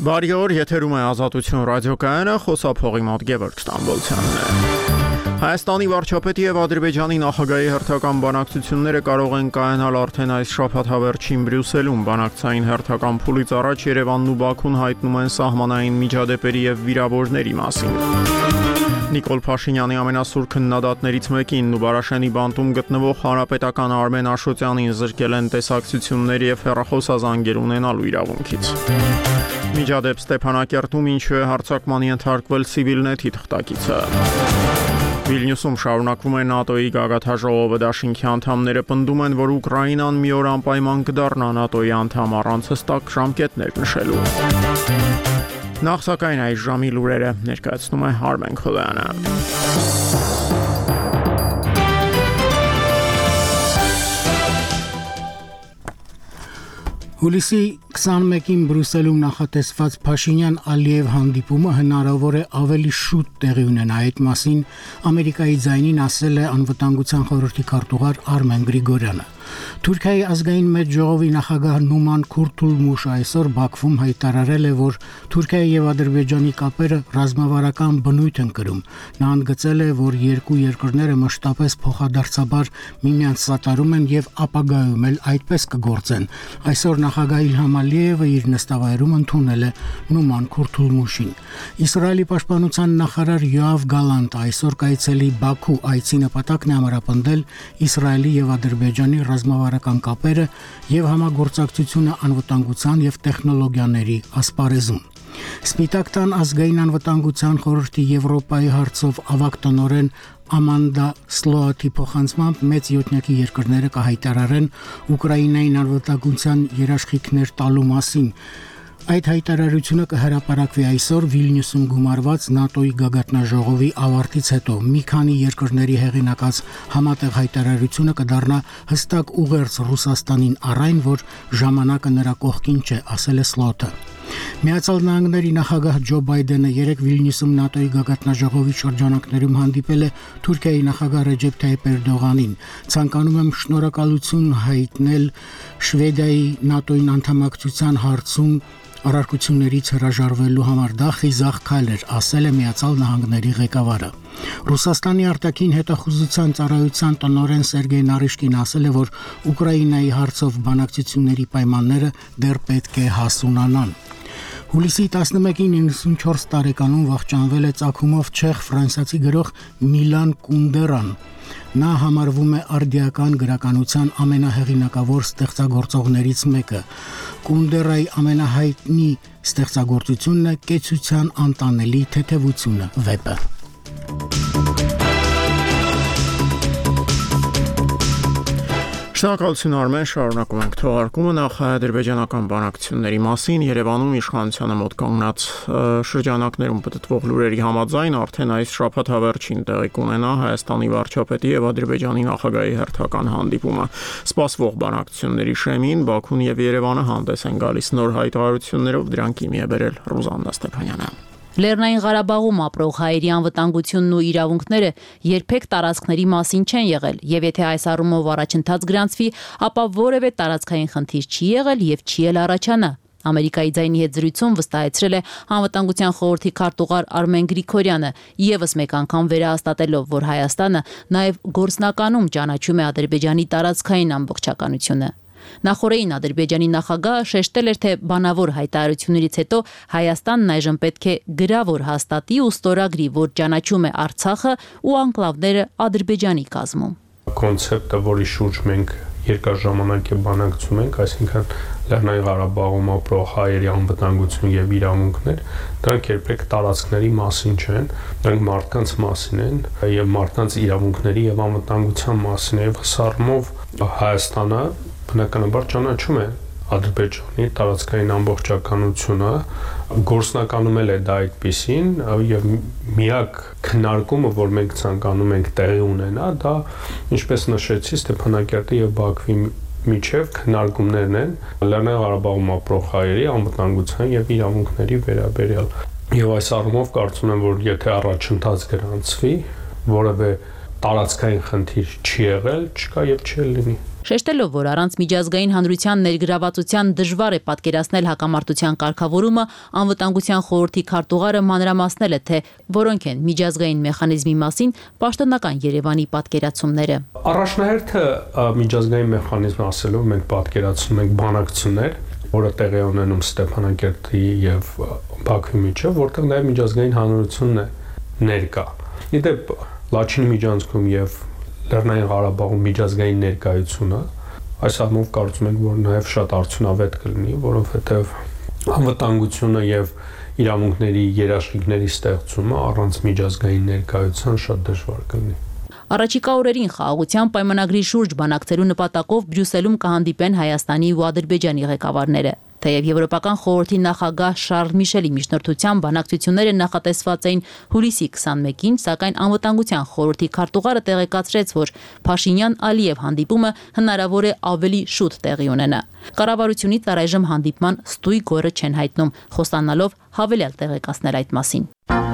Բարի օր, եթերում է Ազատություն ռադիոկայանը, խոսափողի մոտ Գևորգ Ստամբոլցյանն է։ Հայաստանի վարչապետի եւ Ադրբեջանի նախագահի հերթական բանակցությունները կարող են կայանալ արդեն այս շաբաթավերջին Բրյուսելում։ Բանակցային հերթական փուլից առաջ Երևանն ու Բաքուն հայտնում են սահմանային միջադեպերի եւ վիրավորների մասին։ Նիկոլ Փաշինյանի ամենասուր քննադատներից մեկին Նուբարաշենի բանտում գտնվող հանրապետական Արմեն Աշոտյանին զրկել են տեսակցություններ եւ հեռախոսազանգեր ունենալու իրավունքից։ Միջադեպ Ստեփանակերտում ինչու է հարձակմանի ենթարկվել Civilnet-ի թղթակիցը։ Վիլնյուսում շարունակվում է ՆԱՏՕ-ի գագաթաժողովը, դաշինքի անդամները պնդում են, որ Ուկրաինան մի օր անպայման կդառնա ՆԱՏՕ-ի անդամ առանց հստակ ժամկետներ նշելու։ Նախ սակայն այս ժամի լուրերը ներկայացնում է Արմեն Խոլյանը։ Հուլիսի 21-ին Բրյուսելում նախատեսված Փաշինյան-Ալիև հանդիպումը հնարավոր է ավելի շուտ տեղի ունենա։ Այդ մասին Ամերիկայի ձայնին ասել է Անվտանգության խորհրդի քարտուղար Արմեն Գրիգորյանը։ Թուրքիայի ազգային մեծ ժողովի նախագահ Նուման Քուրթուլմուշ այսօր Բաքվում հայտարարել է, որ Թուրքիայի եւ Ադրբեջանի կապերը ռազմավարական բնույթ են կրում։ Նա ընդգծել է, որ երկու երկրները մշտապես փոխադարձաբար միմյանց սատարում են եւ ապագայում էլ այդպես կգործեն։ Այսօր նախագահ Իլհամ Ալիևը իր նստավայրում ընդունել է Նուման Քուրթուլմուշին։ Իսրայելի պաշտպանության նախարար Յոավ Գալանտը այսօր կայցելի Բաքու, այցի նպատակն է ամրապնդել Իսրայելի եւ Ադրբեջանի ռազմավարական կապերը եւ համագործակցությունը անվտանգության եւ տեխնոլոգիաների ասպարեզում։ Սպիտակ տան ազգային անվտանգության խորհրդի Եվրոպայի հարցով ավագ տնօրեն Ամանդա Սլոատի փոխանցմամբ մեծ յոթնյակի երկրները կհայտարարեն Ուկրաինային անվտանգության երաշխիքներ տալու մասին։ Այդ հայտարարությունը կհրապարակվի այսօր Վիլնյուսում գումարված ՆԱՏՕ-ի գագաթնաժողովի ավարտից հետո։ Մի քանի երկրների հեղինակած համատեղ հայտարարությունը կդառնա հստակ ուղերձ Ռուսաստանին առայն, որ ժամանակը նրա կողքին չէ, ասել է Սլոտը։ Միացյալ Նահանգների նախագահ Ջո Բայդենը երեկ Վիլնյուսում ՆԱՏՕ-ի գագաթնաժողովի շրջանակներում հանդիպել է Թուրքիայի նախագահ Ռեջեփ Թայիփ Էրդողանին։ Ցանկանում եմ շնորհակալություն հայտնել Շվեդիայի ՆԱՏՕ-ին անդամակցության հարցում առարկություններից հրաժարվելու համար։ Դա խիզախ քայլ էր, ասել է Միացյալ Նահանգների ղեկավարը։ Ռուսաստանի արտաքին հետախուզության ծառայության տնօրեն Սերգեյ Նարիշկին ասել է, որ Ուկրաինայի հարցով բանակցությունների պայմանները դեռ պետք է հասունանան։ Հուլիսի 11-ին 94 տարեկանում վախճանվել է ծագումով չեխ-ֆրանսիացի գրող Միլան Կունդերան։ Նա համարվում է արդիական գրականության ամենահեղինակավոր ստեղծագործողներից մեկը։ Կունդերայի ամենահայտնի ստեղծագործությունն է «Կեցության անտանելի թեթևությունը» վեպը։ Շնորհակալություն Արմեն, շարունակում ենք թողարկումը նախ հայ-ադրբեջանական բանակցությունների մասին Երևանում իշխանությանը մոտ կանգնած շրջանակներում պտտվող լուրերի համաձայն արդեն այս շաբաթավերջին տեղի կունենա Հայաստանի վարչապետի եւ Ադրբեջանի նախագահի հերթական հանդիպումը։ Սպասվող բանակցությունների շեմին Բաքուն եւ Երևանը հանդես են գալիս նոր հայտարարություններով, դրանք իմի է բերել Ռուզաննա Ստեփանյանը։ Լեռնային Ղարաբաղում ապրող հայերի անվտանգությունն ու իրավունքները երբեք տարածքների մասին չեն եղել, եւ եթե այս առումով առաջընթաց գրանցվի, ապա որևէ տարածքային խնդիր չի եղել եւ չի էլ առաջանա։ Ամերիկայի ձայնի հետ զրույցում վստահեցրել է Անվտանգության խորհրդի քարտուղար Արմեն Գրիգորյանը, եւս մեկ անգամ վերահաստատելով, որ Հայաստանը նաեւ գործնականում ճանաչում է Ադրբեջանի տարածքային ամբողջականությունը։ Նախորդին Ադրբեջանի նախագահը շեշտել էր, թե բանավոր հայտարարություններից հետո Հայաստանն այժմ պետք է գրավոր հաստատի ու ստորագրի, որ ճանաչում է Արցախը ու անկլավները Ադրբեջանի կազմում։ Կոնցեպտը, որի շուրջ մենք երկար ժամանակ է բանակցում ենք, այսինքն Լեռնային Ղարաբաղում ապրող հայերի անվտանգություն եւ իրավունքներ, դրանք երբեք տարածքների մասին չեն, դրանք մարդկանց մասին են եւ մարդկանց իրավունքների եւ անվտանգության մասին է։ Եվ սառմով Հայաստանը բնականաբար ճանաչում է Ադրբեջանի տարածքային ամբողջականությունը, գործնականում է դա այդպիսին եւ միակ քննարկումը, որ մենք ցանկանում ենք տեղի ունենա, դա ինչպես նշեցի Ստեփանակերտի եւ Բաքվի միջև քննարկումներն են Լեռնային Ղարաբաղում ապրող հայերի անվտանգության եւ իրավունքների վերաբերյալ։ Եվ այս առումով կարծում եմ, որ եթե առաջընթաց գրանցվի, որևէ տարածքային խնդիր չի եղել, չկա եւ չի լինի։ Շեշտելով, որ առանց միջազգային հանրության ներգրավվածության դժվար է պատկերացնել հակամարտության կարգավորումը, անվտանգության խորհրդի քարտուղարը մանրամասնել է, թե որոնք են միջազգային մեխանիզմի մասին պաշտոնական Երևանի պատկերացումները։ Առաջնահերթը միջազգային մեխանիզմ ասելով մենք պատկերացնում ենք բանակցություններ, որը տեղի ունենում Ստեփանակերտի եւ Բաքվի միջեւ, որտեղ նաեւ միջազգային հանրությունն է ներկա։ Իդեպ Լաչինի միջանցքում եւ Լեռնային Ղարաբաղում միջազգային ներկայությունը այս առումով կարծում ենք, որ նաև շատ արդյունավետ կլինի, որովհետև անվտանգությունը եւ իրավունքների երաշխիքների ստեղծումը առանց միջազգային ներկայության շատ դժվար կլինի։ Առաջիկա օրերին խաղաղության պայմանագրի շուրջ բանակցելու նպատակով Բրյուսելում կհանդիպեն Հայաստանի ու Ադրբեջանի ղեկավարները։ Թեև Եվրոպական խորհրդի նախագահ Շարլ Միշելի միջնորդությամբ բանակցությունները նախատեսված էին հուլիսի 21-ին, սակայն անվտանգության խորհրդի քարտուղարը տեղեկացրեց, որ Փաշինյան-Ալիև հանդիպումը հնարավոր է ավելի շուտ տեղի ունենա։ Կառավարությունից առայժմ հանդիպման ստույգ օրը չեն հայտնում, խոստանալով հավելյալ տեղեկացնել այդ մասին։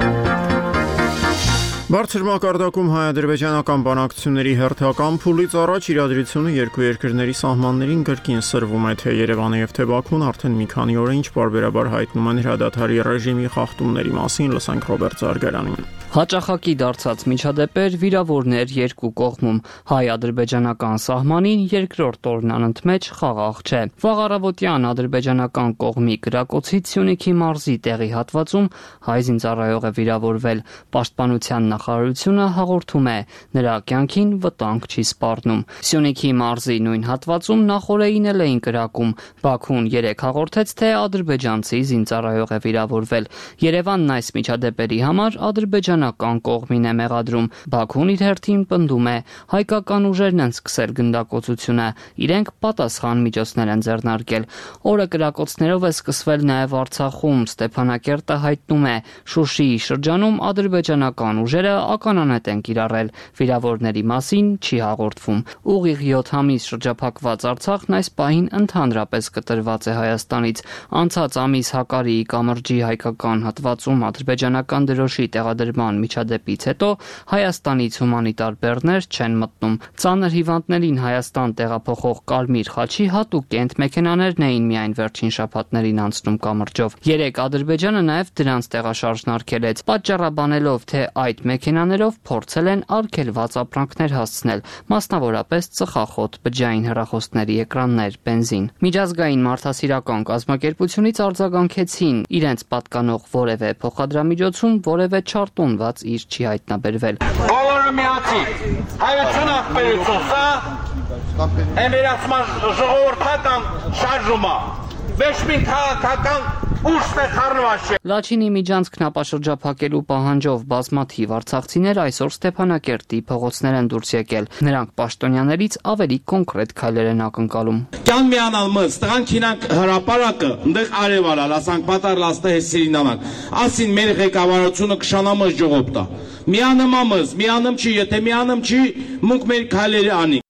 Բարձր մակարդակում հայ-ադրբեջանական բանակցությունների հերթական փուլից առաջ իրադրությունը երկու երկրների սահմաններին կրկին սրվում է, թե Երևանը եւ թե Բաքուն արդեն մի քանի օր է ինչ պարբերաբար հայտնում են հրադադարի ռեժիմի խախտումների մասին, լսենք Ռոբերտ Զարգարանին։ Հաճախակի դարձած միջադեպեր վիրավորներ երկու կողմում, հայ-ադրբեջանական սահմանին երկրորդ օրն անընդմեջ խաղաղ չէ։ Վաղ առավոտյան ադրբեջանական կողմի կրակոցից Սյունիքի մարզի տեղի հատվածում հայ զինծառայող է վիրավորվել։ Պաշտպանության նախարարությունը հաղորդում է, նրա կյանքին վտանգ չի սպառնում։ Սյունիքի մարզի նույն հատվածում նախօրեին էին կրակում։ Բաքուն 3 հաղորդեց, թե ադրբեջանցի զինծառայող է վիրավորվել։ Երևանն այս միջադեպերի համար ադրբեջանական կողմին է մեղադրում։ Բաքուն իր հերթին պնդում է, հայկական ուժերն են սկսել գնդակոծությունը, իրենք պատասխան միջոցներ են ձեռնարկել։ Օրը կրակոցներով է սկսվել նաև Արցախում։ Ստեփանակերտը հայտնում է, Շուշիի շրջանում ադրբեջանական ուժերը ականանետ են կիրառել։ Վիրավորների մասին չի հաղորդվում։ Ուղիղ 7 ամիս շրջափակված Արցախն այս պահին ընդհանրապես կտրված է Հայաստանից։ Անցած ամիս Հակարիի կամրջի հայկական հատվածում ադրբեջանական դրոշի տեղադրման միջադեպից հետո Հայաստանից հումանիտար բեռներ չեն մտնում։ Ծանր հիվանդներին Հայաստան տեղափոխող Կարմիր խաչի հատուկ կենտմեքենաներն էին միայն վերջին շաբաթներին անցնում կամրջով։ 3 Ադրբեջանը նաև դրանց տեղաշարժն արգելեց, պատճառաբանելով, թե այդ մեքենաներով փորձել են արգելված ապրանքներ հասցնել, մասնավորապես ծխախոտ, բջջային հեռախոսների էկրաններ, բենզին։ Միջազգային մարդասիրական կազմակերպությունից արձագանքեցին, իրենց պատկանող որևէ փոխադրամիջոցում որևէ չարտոնված իր չի հայտնաբերվել։ Բոլորը միացի, հայություն աղբերություն, սա էմերացման ժողովրդական շարժումա, վեշմին քաղաքական ուշտ է խարնվաշ է։ Լաչինի միջանցքն ապաշրջափակելու պահանջով բազմաթիվ արցախցիներ այսօր Ստեփանակերտի փողոցներ են դուրս եկել։ Նրանք պաշտոնյաներից ավելի կոնկրետ քայլեր են ակնկալում։ Կյան միանալ մս, տղանք ինանք հրապարակը, ընդեղ արևալալ, ասանք պատար լաստը հեսիրին անանք, ասին մեր ղեկավարությունը կշանամս ժողոպտա։ Միանım ամս, միանım չի, եթե միանım չի, մունք մեր քայլերը անի։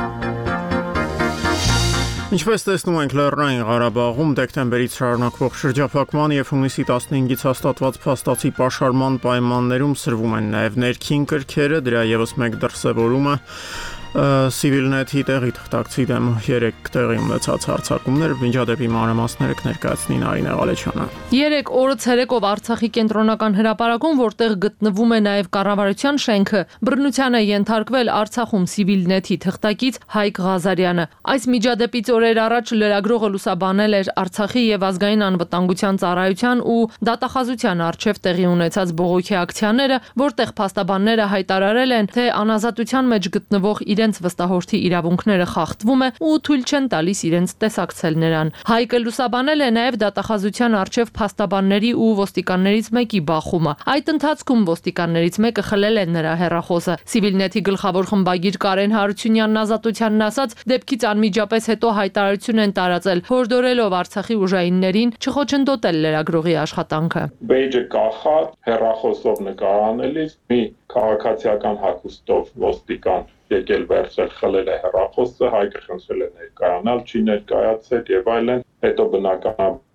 Ինչպես տեսնում ենք Լեռնային Ղարաբաղում դեկտեմբերից շարունակվող շրջափակման եւ հունիսի 15-ից հաստատված փաստացի պաշարման պայմաններում սրվում են նաեւ ներքին կրքերը, դրա եւս մեկ դրսևորումը Civilnet-ի տեղի թղթակցի դեմ 3 տեղի ունեցած հարձակումներ, միջադեպի մանրամասները կներկայացնի Նարինե Ղալեչյանը։ 3 օրը ցերեկով Արցախի կենտրոնական հրապարակում, որտեղ գտնվում է նաև կառավարության շենքը, բռնության է ենթարկվել Արցախում Civilnet-ի թղթակից Հայկ Ղազարյանը։ Այս միջադեպից օրեր առաջ լրագրողը լուսաբանել էր Արցախի եւ ազգային անվտանգության ծառայության ու դատախազության արչեւ տեղի ունեցած բողոքի ակցիաները, որտեղ փաստաբանները հայտարարել են, թե անազատության մեջ գտնվող իրենց վստահորդի իրավունքները խախտվում է ու թույլ չեն տալիս իրենց տեսակցել նրան։ Հայկը լուսաբանել է նաև դատախազության արչև փաստաբանների ու ոստիկաններից մեկի բախումը։ Այդ ընթացքում ոստիկաններից մեկը խլել է նրա հեռախոսը։ Civilnet-ի գլխավոր խմբագիր Կարեն Հարությունյանն ազատությանն ասաց, դեպքից անմիջապես հետո հայտարարություն են տարածել, հորդորելով Արցախի ուժայիններին չխոչընդոտել լրագրողի աշխատանքը։ Բեյջը կախած հեռախոսով նկարանելիս մի քաղաքացիական հագուստով ոստիկան եկել վերցրել խլել է հեռախոսը, Հայկը խնդրել է ներկայանալ, չի ներկայացել եւ այլն, հետո բնականաբար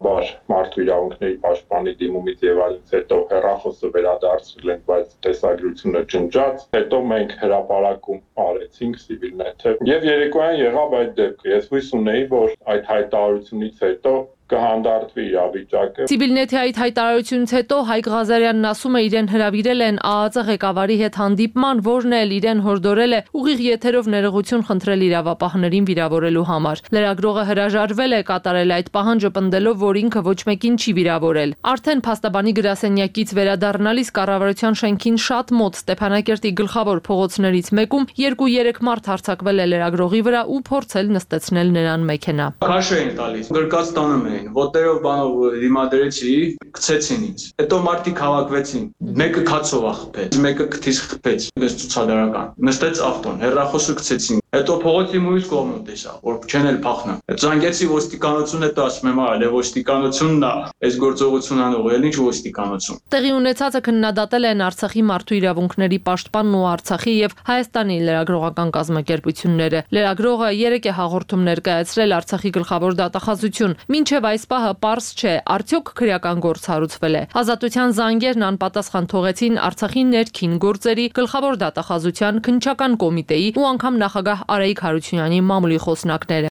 վար մարդու իրավունքների պաշտպանի դիմումից եւ այլնից հետո հեռախոսը վերադարձրել են, բայց տեսագրությունը ջնջած, հետո մենք հրապարակում արեցինք Civilnet-ը եւ երեկոյան եղավ այդ դեպքը։ Ես հույս ունեի, որ այդ հայտարարությունից հետո կհանդարտվի իրավիճակը։ Civilnet-ի այդ հայտարարությունից հետո Հայկ Ղազարյանն ասում է իրեն հրավիրել են ԱԱԾ ղեկավարի հետ հանդիպման, որն էլ իրեն հորդորել է ուղիղ եթերով ներողություն խնդրել իրավապահներին վիրավորելու համար։ Լրագրողը հրաժարվել է կատարել այդ պահանջը, պնդելով, որ ինքը ոչ մեկին չի վիրավորել։ Արդեն փաստաբանի գրասենյակից վերադառնալիս կառավարության շենքին շատ մոտ Ստեփանակերտի գլխավոր փողոցներից մեկում 2-3 մարդ հարձակվել է լրագրողի վրա ու փորձել նստեցնել նրան մեքենա։ Քաշ էին տալիս, գրկած տանում էին, ոտերով բանով դիմադրեցի, գցեցին ինձ։ Հետո մարդիկ հավաքվեցին, մեկը քացով է խփեց, մեկը քթից խփեց, ես ցուցադրական։ Նստեց ավտոն, հեռախոսը գցեցին։ Հետո փողոցի մյուս կողմում տեսա, որ չեն էլ փախնա։ Զանգեցի ոստիկանություն, հետո ասում եմ, այլ ոստիկանությունն է, այս գործողությունն անող, էլ ինչ ոստիկանություն։ Տեղի ունեցածը քննադատել են Արցախի մարդու իրավունքների պաշտպանն ու Արցախի եւ Հայաստանի լրագրողական կազմակերպությունները։ Լրագրողը 3 հաղորդում ներկայացրել Արցախի գլխավոր դատախազություն։ Մինչև այս պահը պարզ չէ, արդյոք քրեական գործ հարուցվել է։ Ազատության զանգերն անպատասխան թողեցին Արցախի ներքին գործերի գլխավոր դատախազության քննչական կոմիտեի ու անգամ նախագահ Արայիկ Հարությունյանի մամուլի խոսնակները։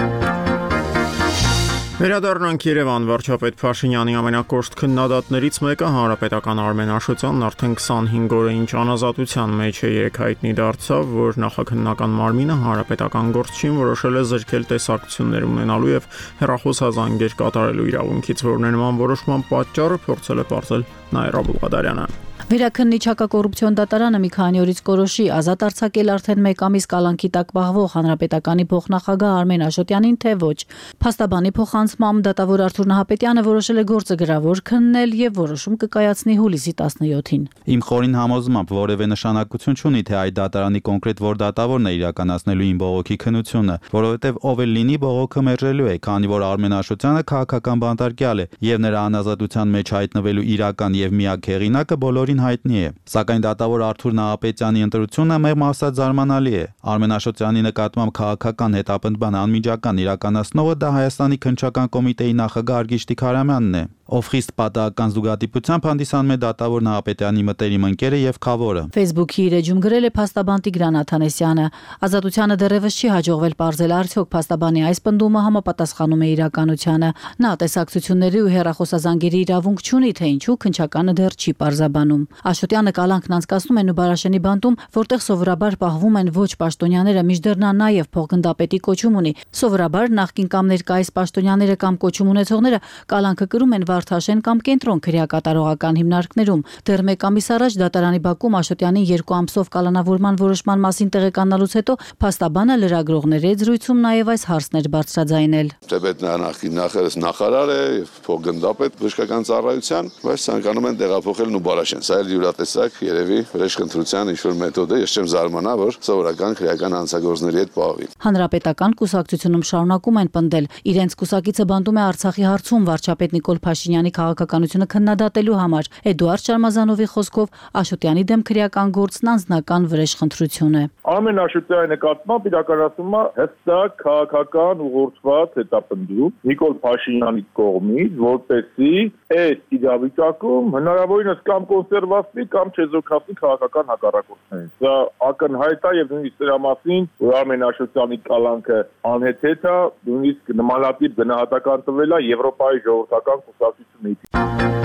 Վերադառնանք Երևան, վարչապետ Փաշինյանի ամենակոշտ քննադատներից մեկը հանրապետական Արմեն Աշոտյանն արդեն 25 օրեին անազատության մեջ է, երեք հայտնի դարձավ, որ նախաքննական մարմինը հանրապետական գործչին որոշել է զրկել տեսակցություններ ունենալու եւ հեռախոսազանգեր կատարելու իրավունքից, որոնց որոշման պատճառը փորձել է պարզել Նաիրա Բուլղադարյանը։ Վերաքննիչ հակակոռուպցիոն դատարանը մի քանի օրից կորոշի ազատ արձակել արդեն 1 ամիս կալանքի տակ պահվող հանրապետականի փոխնախագահ Արմեն Աշոտյանին, թե ոչ։ Փաստաբանի փոխանցմամբ դատավոր Արթուր Նահապետյանը որոշել է գործը գրավոր քննել եւ որոշում կկայացնի հուլիսի 17-ին։ Իմ խորին համոզմամբ որևէ նշանակություն չունի, թե այդ դատարանի կոնկրետ որ դատավորն է իրականացնելու իմ բողոքի քննությունը, որովհետեւ ով էլ լինի բողոքը մերժելու է, քանի որ Արմեն Աշոտյանը քաղաքական բանտարկյալ է եւ նրա անազատության մեջ հայտնվելու իրական եւ միակ հեղինակը բոլորին հայտնի է, սակայն դատավոր Արթուր Նահապետյանի ընտրությունը մեղմ ասած զարմանալի է։ Արմեն Աշոտյանի նկատմամբ քաղաքական հետապնդման անմիջական իրականացնողը դա Հայաստանի քննչական կոմիտեի նախագահ Արգիշ Տիգրամյանն է, ով խիստ պատահական զուգադիպությամբ հանդիսանում է դատավոր Նահապետյանի մտերիմ ընկերը եւ խավորը։ Facebook-ի իր էջում գրել է փաստաբան Տիգրան Աթանեսյանը։ Ազատությանը դեռևս չի հաջողվել պարզել արդյոք փաստաբանի այս պնդումը համապատասխանում է իրականությանը։ Նա տեսակցությունների ու հեռախոսազանգերի իրավունք չունի, թե ինչու քննչականը դեռ չի պարզաբանում։ Աշոտյանը կալանքն անցկացնում է Նուբարաշենի բանտում, որտեղ սովորաբար պահվում են ոչ պաշտոնյաները, մինչդեռ նա նաև փոխգնդապետի կոչում ունի։ Սովորաբար նախկին կամ ներկայիս պաշտոնյաները կամ կոչում ունեցողները կալանքը կրում են Վարդաշեն կամ Կենտրոն քրեակատարողական հիմնարկներում։ Դեռ 1 ամիս առաջ դատարանի բակում Աշոտյանին 2 ամսով կալանավորման որոշման մասին տեղեկանալուց հետո փաստաբանը լրագրողների զրույցում նաև այս հարցն էր բարձրաձայնել։ Թեպետ նա նախարար է եւ փոխգնդապետ բժշկական ծառայության, բայց ցանկանում են տեղափոխել Նուբարաշեն։ Սա էլ յուրատեսակ երևի վրեժխնդրության ինչ-որ մեթոդ է, ես չեմ զարմանա, որ սովորական քրեական հանցագործների հետ պահվի։ Հանրապետական կուսակցությունում շարունակում են պնդել, իրենց կուսակիցը բանտում է Արցախի հարցում վարչապետ Նիկոլ Փաշինյանի քաղաքականությունը քննադատելու համար։ Էդուարդ Շարմազանովի խոսքով Աշոտյանի դեմ քրեական գործն անձնական վրեժխնդրություն է։ Արմեն Աշոտյանի նկատմամբ իրականացվում է հստակ քաղաքական ուղղորդված հետապնդում Նիկոլ Փաշինյանի կողմից, որպեսզի այս իրավիճակում հնարավորինս կամ կոնսերվացվի կամ չեզոքացվի քաղաքական հակառակորդներին։ Սա ակնհայտ է եւ նույնիսկ դրա մասին, որ Արմեն Աշոտյանի կալանքը անհեթեթ է, նույնիսկ նմանատիպ գնահատական տվել է Եվրոպայի ժողովրդական կուսակցությունից։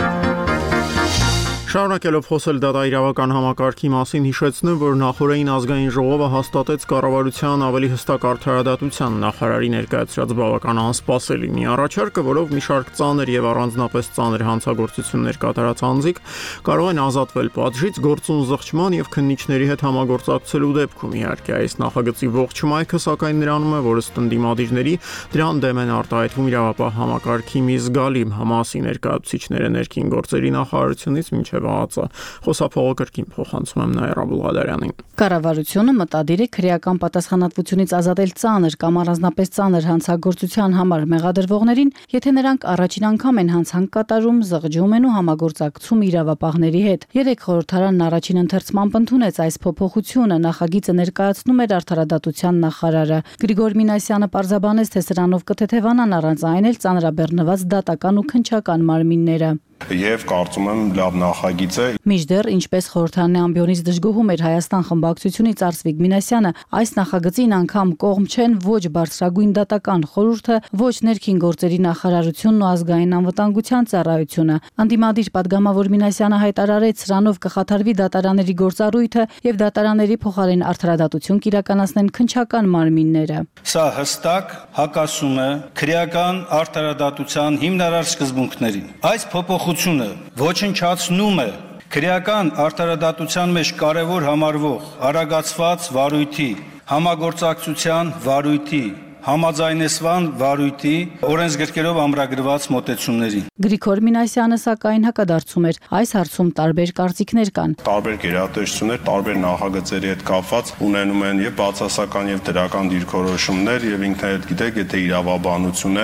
Շարունակելով խոսել դատաիրավական համակարգի մասին, հիշեցնում, որ նախորդին ազգային ժողովը հաստատեց կառավարության ավելի հստակ արդարադատության նախարարի ներկայացրած բավական անսպասելի մի առաջարկը, որով մի շարք ծանր եւ առանձնապես ծանր հանցագործություններ կատարած անձիկ կարող են ազատվել պատժից գործուն զղջման եւ քննիչների հետ համագործակցելու դեպքում։ Իհարկե, այս նախագծի ողջ մայքը սակայն նրանում է, որ ըստ ընդդիմադիրների դրան դեմ են արտահայտվում իրավապահ համակարգի մի զգալի մասի ներկայացուցիչները ներքին գործերի նախարարությունից մինչև հետևածը։ Խոսափողը կրկին փոխանցում եմ Նաիրա Բուլղադարյանին։ Կառավարությունը մտադիր է քրեական պատասխանատվությունից ազատել ծանր կամ առանձնապես ծանր հանցագործության համար մեղադրվողներին, եթե նրանք առաջին անգամ են հանցանք կատարում, զղջում են ու համագործակցում իրավապահների հետ։ Երեք խորհրդարանն առաջին ընթերցմամբ ընդունեց այս փոփոխությունը, նախագիծը ներկայացնում էր Արդարադատության նախարարը։ Գրիգոր Մինասյանը պարզաբանեց, թե սրանով կթեթևանան առանց այն էլ ծանրաբեռնված դատական ու քննչական մարմինները։ Եվ կարծում եմ լավ նախագիծ է։ Մինչդեռ, ինչպես խորհրդարանի ամբիոնից դժգոհում էր Հայաստան խմբակցությունից Արծվիկ Մինասյանը, այս նախագծին անգամ կողմ չեն ոչ բարձրագույն դատական խորհուրդը, ոչ ներքին գործերի նախարարությունն ու ազգային անվտանգության ծառայությունը։ Անդիմադիր падգամավոր Մինասյանը հայտարարեց, սրանով կխաթարվի դատարանների գործառույթը եւ դատարանների փոխարեն արդարադատություն կիրականացնեն քննչական մարմինները։ Սա հստակ հակասում է քրեական արդարադատության հիմնարար սկզբունքներին։ Այս փոփոխությունը ոչնչացնում է քրեական արդարադատության մեջ կարևոր համարվող արագացված վարույթի, համագործակցության վարույթի, համաձայնեցման վարույթի օրենսգրքերով ամրագրված մոտեցումներին։ Գրիգոր Մինասյանը սակայն հակադարձում էր, այս հարցում տարբեր կարծիքներ կան։ Տարբեր գերատեսչություններ, տարբեր նախագծերի հետ կապված ունենում են եւ բացասական եւ դրական դիրքորոշումներ եւ ինքն էլ գիտեք, եթե իրավաբանություն է,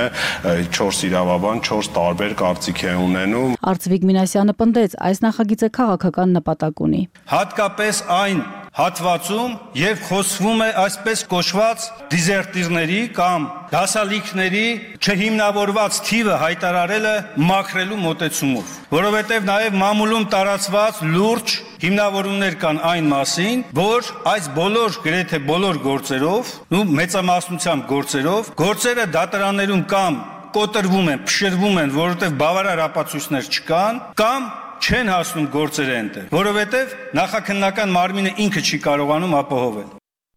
4 իրավաբան 4 տարբեր կարծիք է ունենում։ Արծվիկ Մինասյանը պնդեց, այս նախագիծը քաղաքական նպատակ ունի։ Հատկապես այն հատվածում, երբ խոսվում է այսպես կոչված դիզերտիրների կամ դասալիքների չհիմնավորված թիվը հայտարարելը մաքրելու մոտեցումով, որովհետև նաև մամուլում տարածված լուրջ հիմնավորումներ կան այն մասին, որ այս բոլոր, գրեթե բոլոր գործերով, մեծամասնությամբ գործերը դատարաններում կամ կոտրվում են, փշրվում են, որովհետև բավարար ապացույցներ չկան, կամ չեն հասնում գործերը այնտեղ, որովհետև նախաքննական մարմինը ինքը չի կարողանում ապահովել։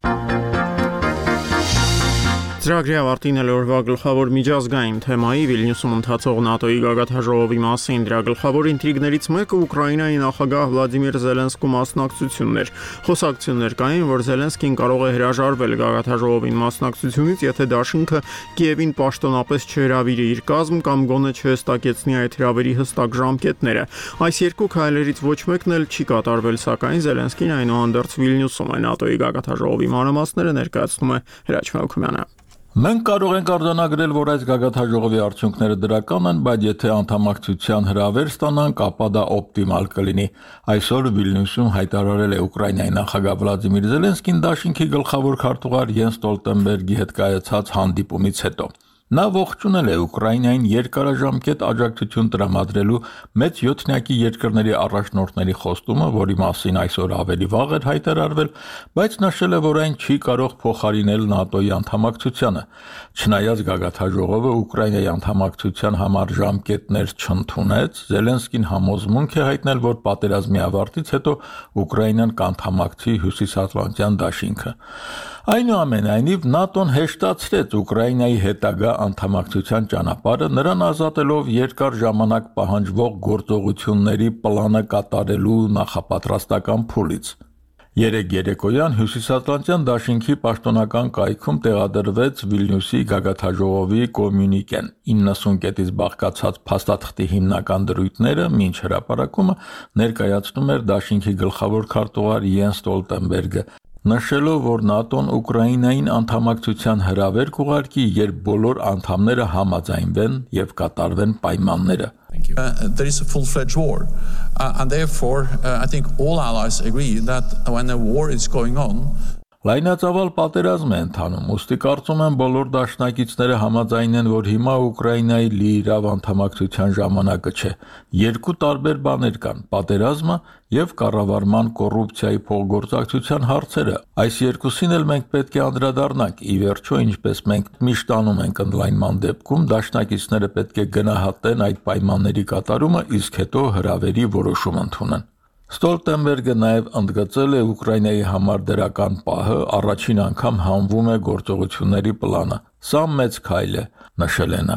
Ծրագրի ավարտին էլ օրվա գլխավոր միջազգային թեմայի Վիլնյուսում ընթացող ՆԱՏՕ-ի գագաթնաժողովի մասին դրա գլխավոր ինտրիգներից մեկը Ուկրաինայի նախագահ Վլադիմիր Զելենսկու մասնակցությունն էր։ Խոսակցություններ կային, որ Զելենսկին կարող է հրաժարվել գագաթնաժողովին մասնակցությունից, եթե դաշինքը Կիևին պաշտոնապես չհրավիրի իր կազմ կամ գոնե չհստակեցնի այդ հրավերի հստակ ժամկետները։ Այս երկու քայլերից ոչ մեկն էլ չի կատարվել, սակայն Զելենսկին այնուհանդերձ Վիլնյուսում է ՆԱՏՕ-ի գագաթնաժողովի մանրամասները ներկայացնում է Հրաչ Մելքումյանը։ Մենք կարող ենք արձանագրել, որ այս գագաթնաժողովի արդյունքները դրական են, բայց եթե անդամակցության հրավեր ստանանք, ապա դա օպտիմալ կլինի։ Այսօր Վիլնյուսում հայտարարել է Ուկրաինայի նախագահ Վլադիմիր Զելենսկին դաշինքի գլխավոր քարտուղար Յենս Ստոլտենբերգի հետ կայացած հանդիպումից հետո։ Նա ողջունել է Ուկրաինային երկարաժամկետ աջակցություն տրամադրելու մեծ յոթնյակի երկրների առաջնորդների խոստումը, որի մասին այսօր ավելի վաղ էր հայտարարվել, բայց նշել է, որ այն չի կարող փոխարինել ՆԱՏՕ-ի անդամակցությանը։ Չնայած գագաթնաժողովը Ուկրաինայի անդամակցության համար ժամկետներ չընդունեց, Զելենսկին համոզմունք է հայտնել, որ պատերազմի ավարտից հետո Ուկրաինան կանդամակցի Հյուսիսատլանտյան դաշինքը։ Այնուամենայնիվ ՆԱՏՕ-ն հեշտացրեց Ուկրաինայի հետագա անդամակցության ճանապարհը, նրան ազատելով երկար ժամանակ պահանջվող գործողությունների պլանը կատարելու նախապատրաստական փուլից։ Երեկ երեկոյան Հյուսիսատլանտյան դաշինքի պաշտոնական կայքում տեղադրվեց Վիլնյուսի գագաթնաժողովի կոմյունիկեն։ 90 կետից բաղկացած փաստաթղթի հիմնական դրույթները մինչ հրապարակումը ներկայացնում էր դաշինքի գլխավոր քարտուղար Յենս Ստոլտենբերգը, նշելով, որ ՆԱՏՕ-ն Ուկրաինային անդամակցության հրավեր կուղարկի, երբ բոլոր անդամները համաձայնվեն եւ կատարվեն պայմանները։ There is a full-fledged war, and therefore I think all allies agree that when a war is going on, Լայնածավալ պատերազմ է ընթանում, ուստի կարծում եմ բոլոր դաշնակիցները համաձայն են, որ հիմա Ուկրաինայի լիիրավ անդամակցության ժամանակը չէ։ Երկու տարբեր բաներ կան՝ պատերազմը եւ կառավարման կոռուպցիայի փոխգործակցության հարցերը։ Այս երկուսին էլ մենք պետք է անդրադառնանք։ Ի վերջո, ինչպես մենք միշտ անում ենք ընդլայնման դեպքում, դաշնակիցները պետք է գնահատեն այդ պայմանների կատարումը, իսկ հետո հրավերի որոշում ընդունեն։ Ստոլտենբերգը նաև ընդգծել է Ուկրաինայի համար դրական պահը, առաջին անգամ հանվում է գործողությունների պլանը։ Սա մեծ քայլ է, նշել է նա։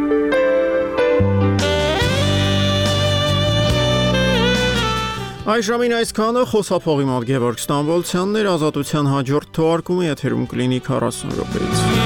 Այժմին այսքանը խոսափողի մոտ Գևորգ Ստամբոլցյանն էր, Ազատության հաջորդ թողարկումը եթերում կլինի 40 րոպեից։